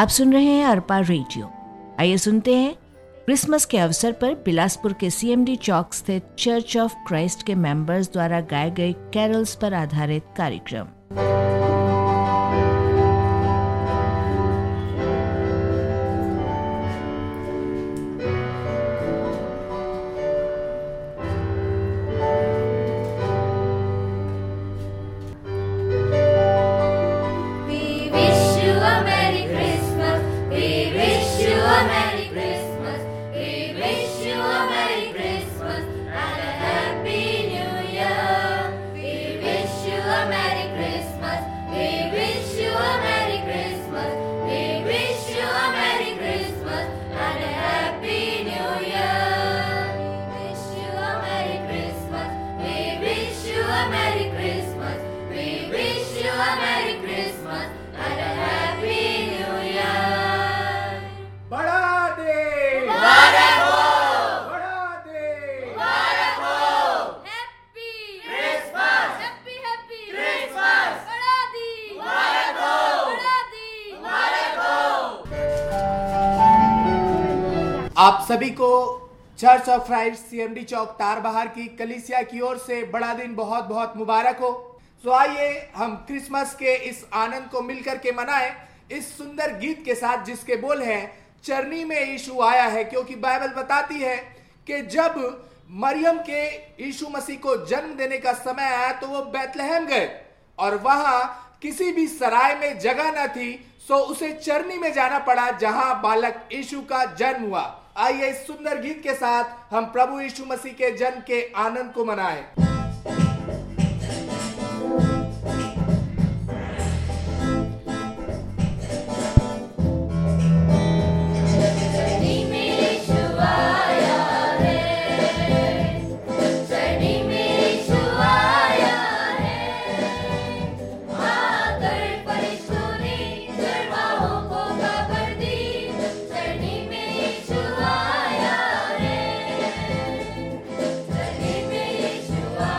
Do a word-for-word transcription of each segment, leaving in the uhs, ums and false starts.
आप सुन रहे हैं अरपा रेडियो। आइए सुनते हैं क्रिसमस के अवसर पर बिलासपुर के सीएमडी चौक स्थित चर्च ऑफ क्राइस्ट के मेंबर्स द्वारा गाए गए कैरल्स पर आधारित कार्यक्रम। आप सभी को church of Christ CMD Chowk Tarbahar की कलीसिया की ओर से बड़ा दिन बहुत बहुत मुबारक हो। तो आइए हम क्रिसमस के इस आनंद को मिलकर के मनाएं इस सुंदर गीत के साथ, जिसके बोल हैं चरनी में यीशु आया है। क्योंकि बाइबल बताती है कि जब मरियम के यीशु मसीह को जन्म देने का समय आया तो वो बैतलहम गए और वहां किसी भी सराय में जगह न थी, सो उसे चरनी में जाना पड़ा जहां बालक यीशु का जन्म हुआ। आइए इस सुंदर गीत के साथ हम प्रभु यीशु मसीह के जन्म के आनंद को मनाएं। Yeshua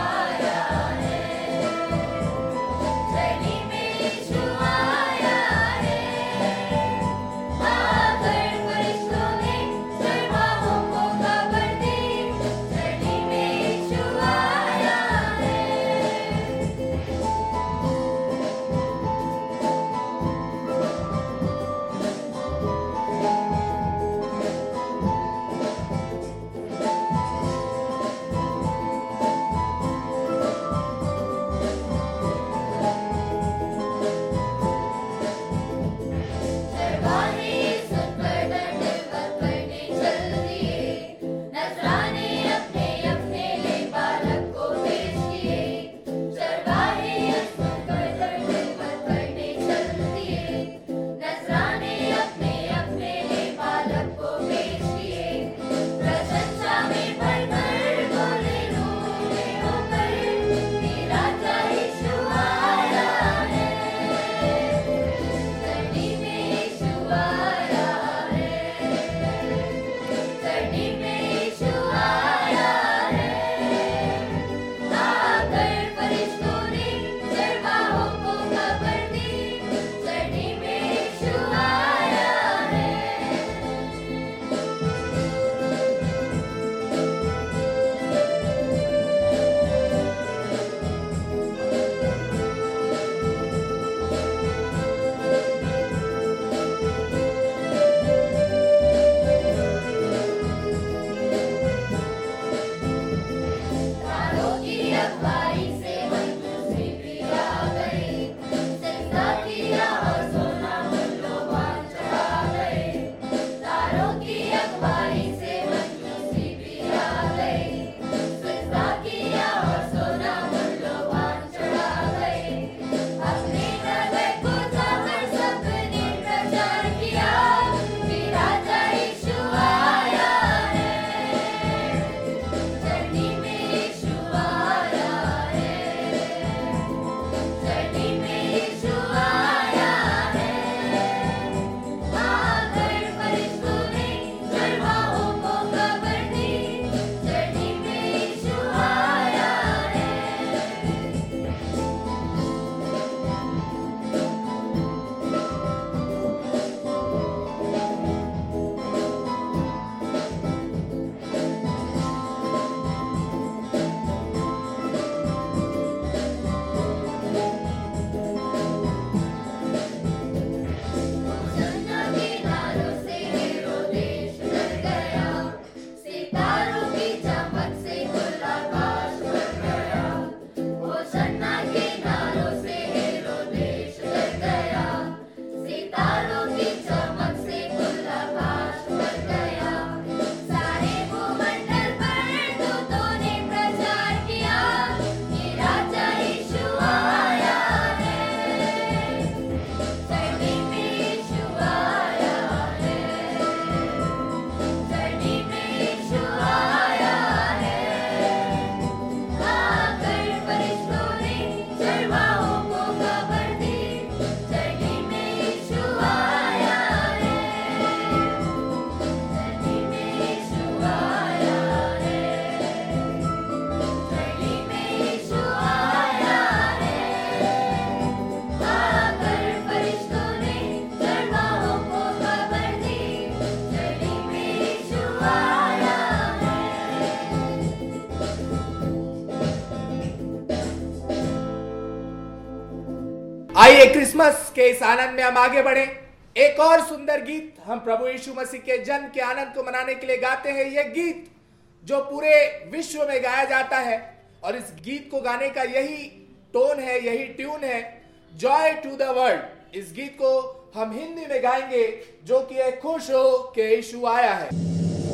क्रिसमस के इस आनंद में हम आगे बढ़े। एक और सुंदर गीत हम प्रभु यीशु मसीह के जन्म के आनंद को मनाने के लिए गाते हैं। यह गीत जो पूरे विश्व में गाया जाता है, और इस गीत को गाने का यही टोन है, यही ट्यून है, जॉय टू द वर्ल्ड। इस गीत को हम हिंदी में गाएंगे, जो कि है खुश हो कि यीशु आया है।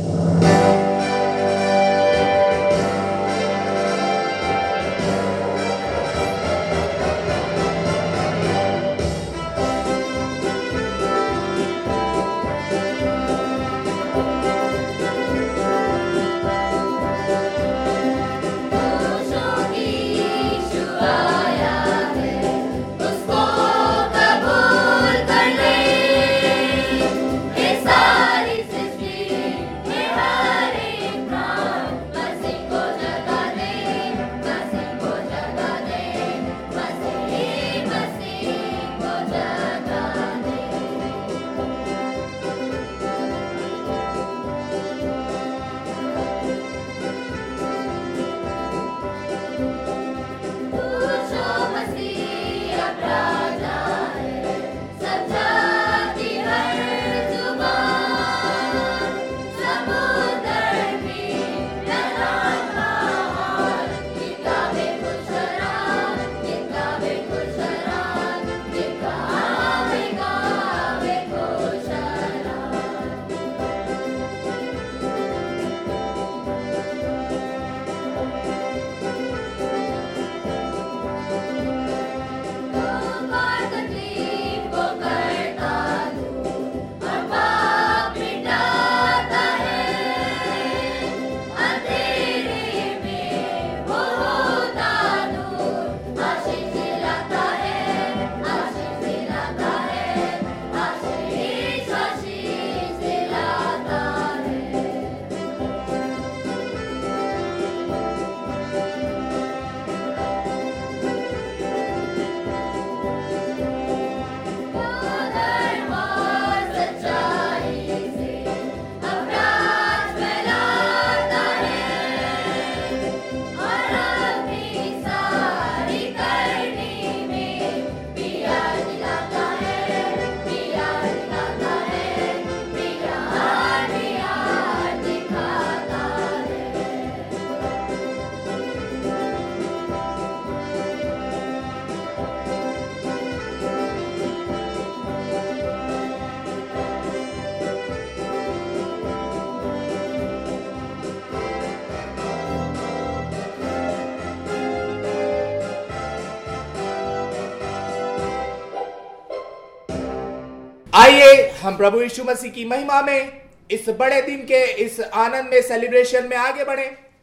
आइए हम प्रभु यीशु मसीह की महिमा में इस बड़े दिन के इस आनंद में, सेलिब्रेशन में आगे बढ़े।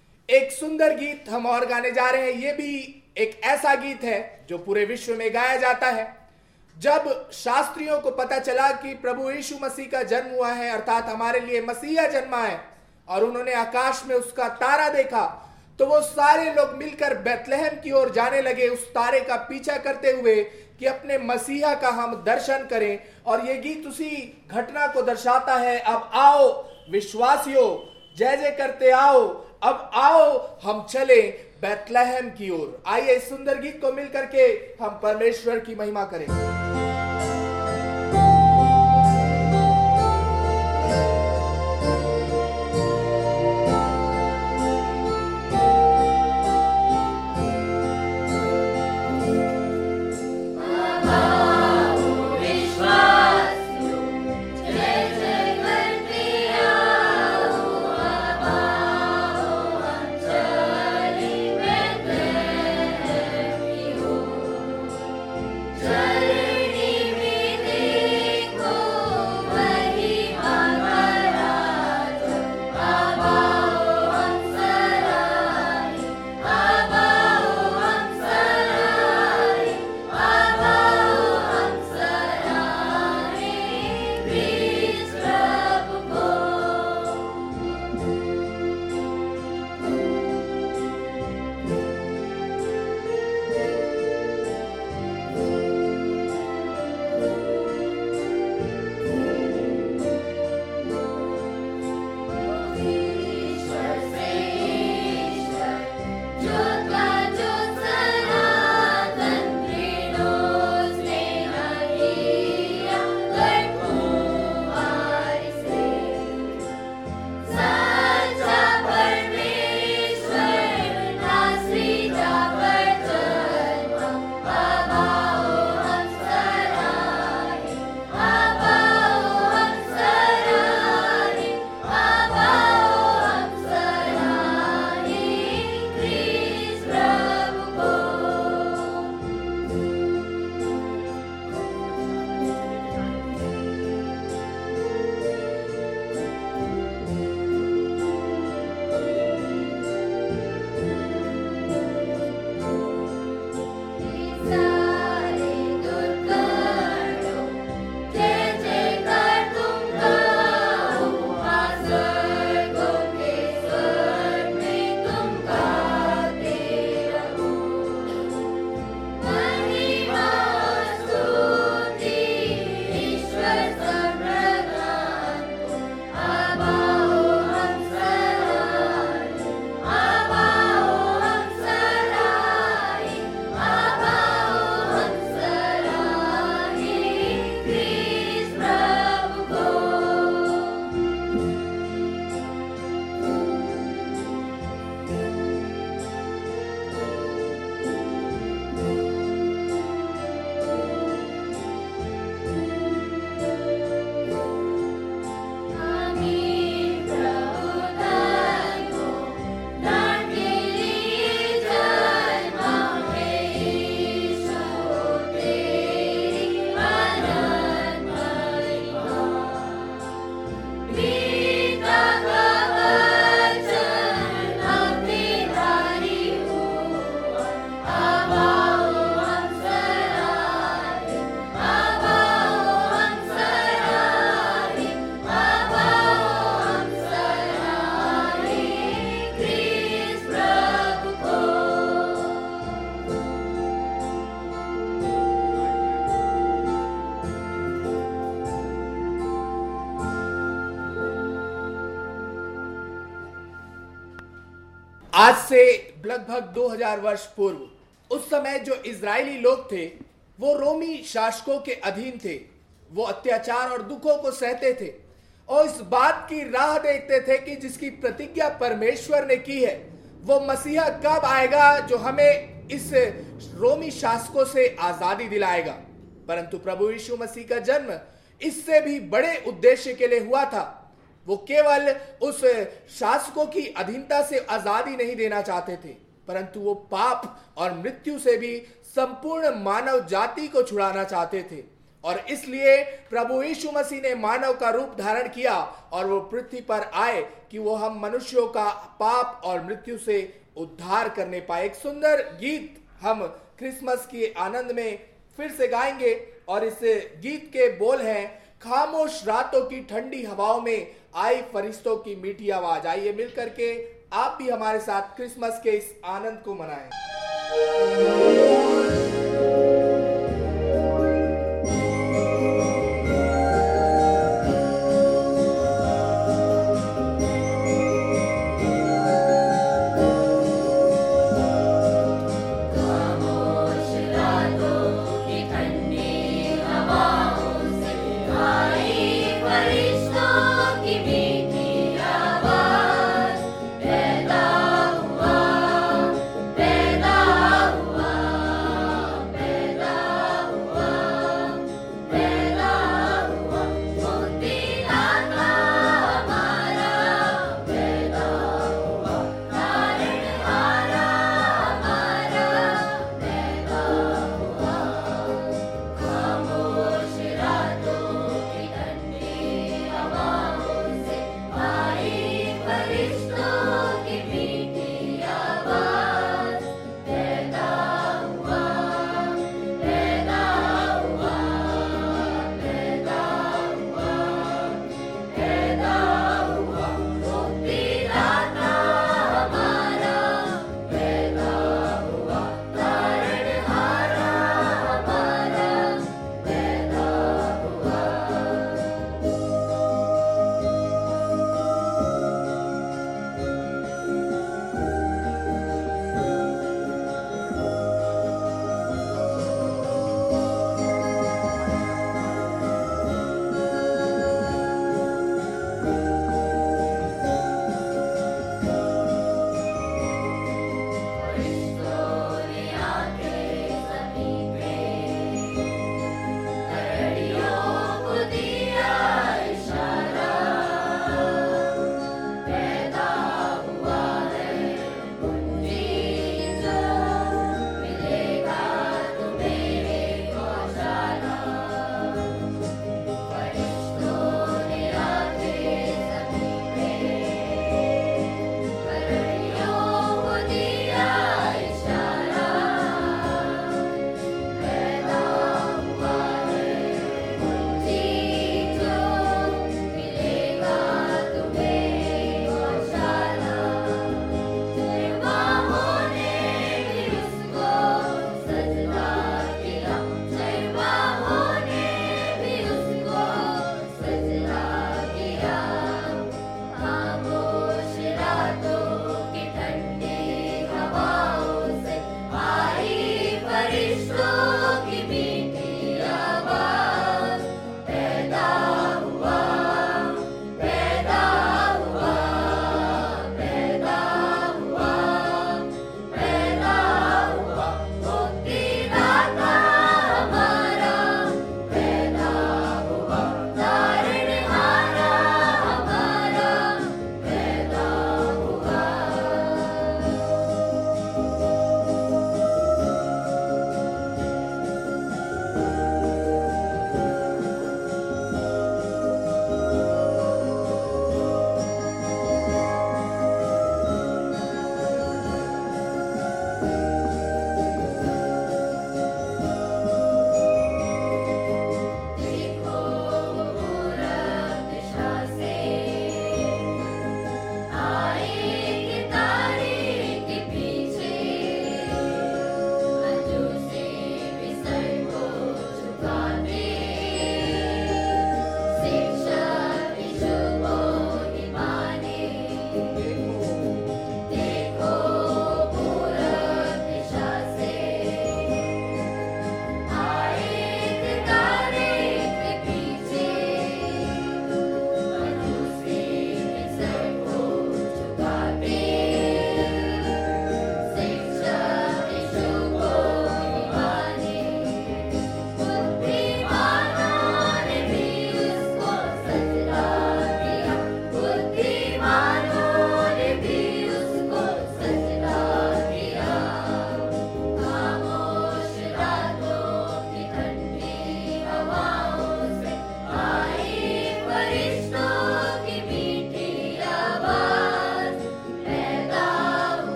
एक सुंदर गीत हम और गाने जा रहे हैं। ये भी एक ऐसा गीत है जो पूरे विश्व में गाया जाता है। जब शास्त्रियों को पता चला कि प्रभु यीशु मसीह का जन्म हुआ है, अर्थात हमारे लिए मसीहा जन्मा है, और उन्होंने आकाश में उसका तारा देखा, तो वो सारे लोग मिलकर बैतलहम की ओर जाने लगे, उस तारे का पीछा करते हुए कि अपने मसीहा का हम दर्शन करें। और ये गीत उसी घटना को दर्शाता है। अब आओ विश्वासियों, जय जय करते आओ, अब आओ हम चले बैतलहम की ओर। आइए इस सुंदर गीत को मिलकर के हम परमेश्वर की महिमा करें। Jai आज से लगभग दो हज़ार वर्ष पूर्व उस समय जो इजरायली लोग थे वो रोमी शासकों के अधीन थे। वो अत्याचार और दुखों को सहते थे और इस बात की राह देखते थे कि जिसकी प्रतिज्ञा परमेश्वर ने की है वो मसीहा कब आएगा जो हमें इस रोमी शासकों से आजादी दिलाएगा। परंतु प्रभु यीशु मसीह का जन्म इससे भी बड़े उद्देश्य के लिए हुआ था। वो केवल उस शासकों की अधीनता से आजादी नहीं देना चाहते थे, परंतु वो पाप और मृत्यु से भी संपूर्ण मानव जाति को छुड़ाना चाहते थे। और इसलिए प्रभु यीशु मसीह ने मानव का रूप धारण किया और वो पृथ्वी पर आए कि वो हम मनुष्यों का पाप और मृत्यु से उद्धार करने पाए। एक सुंदर गीत हम क्रिसमस के आनंद में फिर से गाएंगे और इस गीत के बोल हैं, खामोश रातों की ठंडी हवाओं में आई फरिश्तों की मीठी आवाज। आइए मिलकर के आप भी हमारे साथ क्रिसमस के इस आनंद को मनाएं। पैदा हुआ, पैदा हुआ।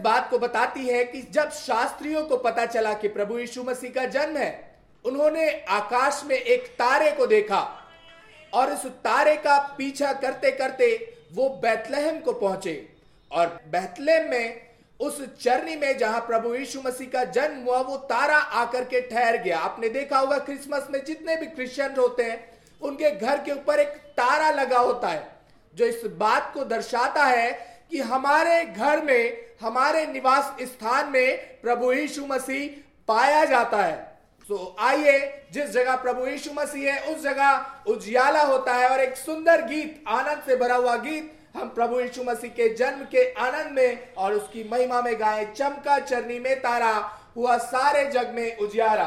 बात को बताती है कि जब शास्त्रियों को पता चला कि प्रभु यीशु मसीह का जन्म है, उन्होंने आकाश में एक तारे को देखा और उस तारे का पीछा करते करते वो बैतलहम को पहुंचे। और बैतलहम में उस चरनी में जहां प्रभु यीशु मसीह का जन्म हुआ, वो तारा आकर के ठहर गया। आपने देखा होगा क्रिसमस में जितने भी क्रिश्चियन होते हैं उनके घर के ऊपर एक तारा लगा होता है, जो इस बात को दर्शाता है कि हमारे घर में, हमारे निवास स्थान में प्रभु यीशु मसीह पाया जाता है। तो आइए, जिस जगह प्रभु यीशु मसीह है उस जगह उजियाला होता है और एक सुंदर गीत, आनंद से भरा हुआ गीत हम प्रभु यीशु मसीह के जन्म के आनंद में और उसकी महिमा में गाएं। चमका चरनी में तारा, हुआ सारे जग में उजियारा।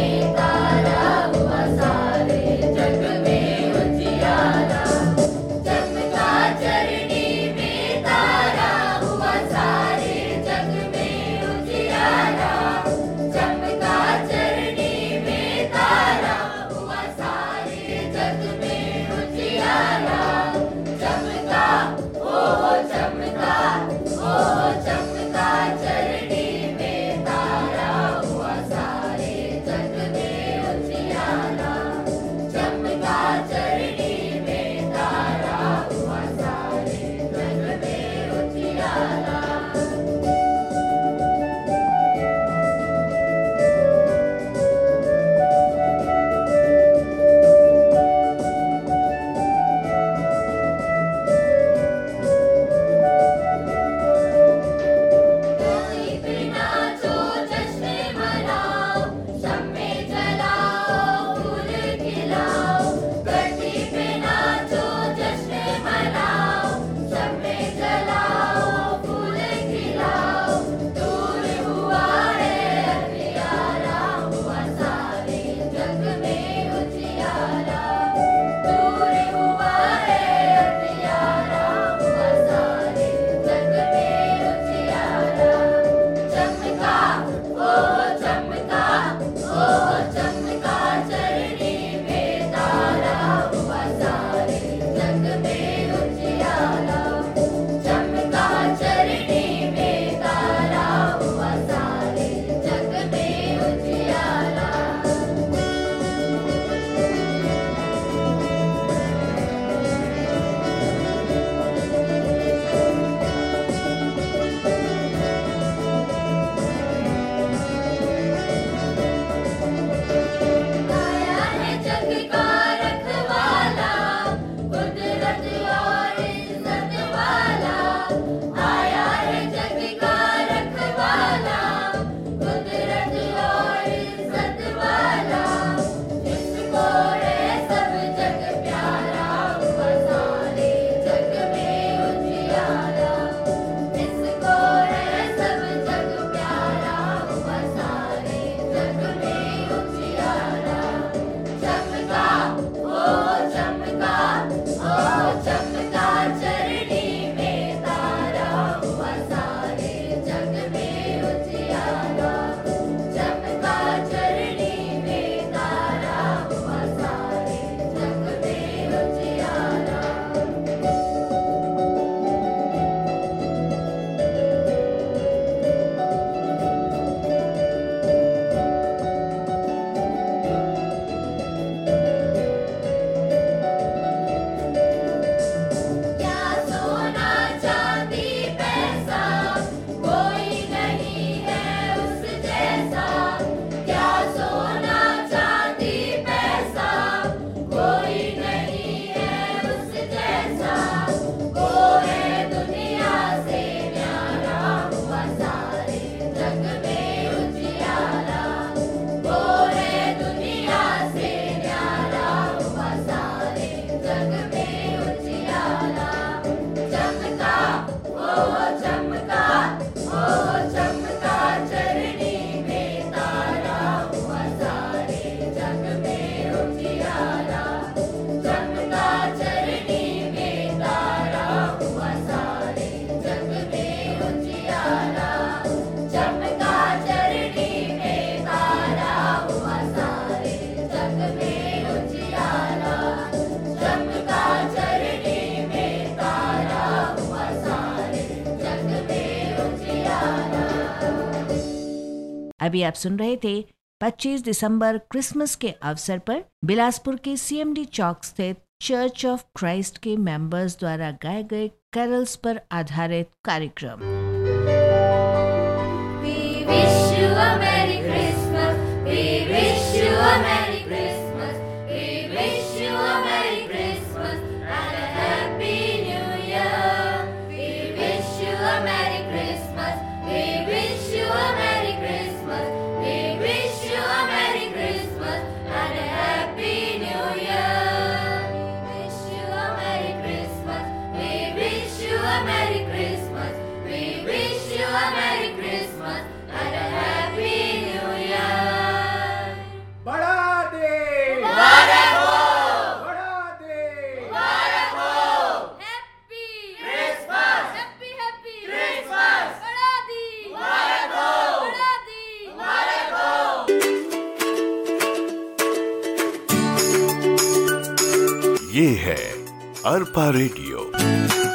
चमका अभी आप सुन रहे थे पच्चीस दिसंबर क्रिसमस के अवसर पर बिलासपुर के सीएमडी चौक स्थित चर्च ऑफ क्राइस्ट के मेंबर्स द्वारा गाए गए कैरल्स पर आधारित कार्यक्रम। We wish you a Merry Christmas. We wish you a Merry Christmas. We wish you a Merry Christmas and a Happy New Year. We wish you a Merry Christmas. We wish you a Merry Christmas. We wish you a Merry Christmas and a Happy New Year. We wish you a Merry Christmas. We wish you a Merry Christmas. We wish you a Merry Christmas and a Happy New Year. बड़ा दे मुबारक हो. बड़ा दे मुबारक हो. Happy Christmas. Happy Happy Christmas. बड़ा दी. मुबारक हो. बड़ा दी. मुबारक हो. ये है अरपा रेडियो।